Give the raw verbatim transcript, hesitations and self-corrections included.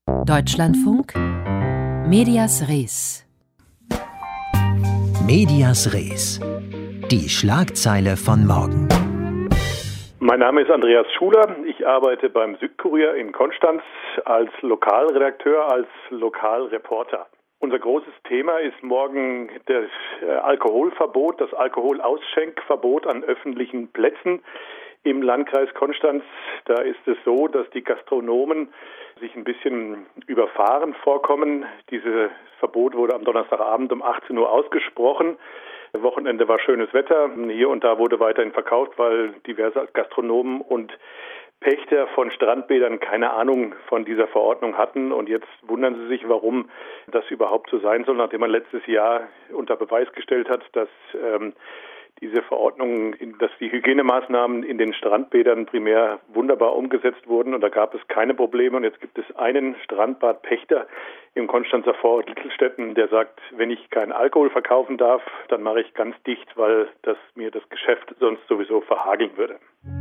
Deutschlandfunk Medias Res. Medias Res. Die Schlagzeile von morgen. Mein Name ist Andreas Schuler. Ich arbeite beim Südkurier in Konstanz als Lokalredakteur, als Lokalreporter. Unser großes Thema ist morgen das Alkoholverbot, das Alkoholausschenkverbot an öffentlichen Plätzen im Landkreis Konstanz. Da ist es so, dass die Gastronomen sich ein bisschen überfahren vorkommen. Dieses Verbot wurde am Donnerstagabend um achtzehn Uhr ausgesprochen. Wochenende war schönes Wetter. Hier und da wurde weiterhin verkauft, weil diverse Gastronomen und Pächter von Strandbädern keine Ahnung von dieser Verordnung hatten. Und jetzt wundern sie sich, warum das überhaupt so sein soll, nachdem man letztes Jahr unter Beweis gestellt hat, dass ähm, diese Verordnung, dass die Hygienemaßnahmen in den Strandbädern primär wunderbar umgesetzt wurden. Und da gab es keine Probleme. Und jetzt gibt es einen Strandbadpächter im Konstanzer Vorort Littelstetten, der sagt, wenn ich keinen Alkohol verkaufen darf, dann mache ich ganz dicht, weil das mir das Geschäft sonst sowieso verhageln würde.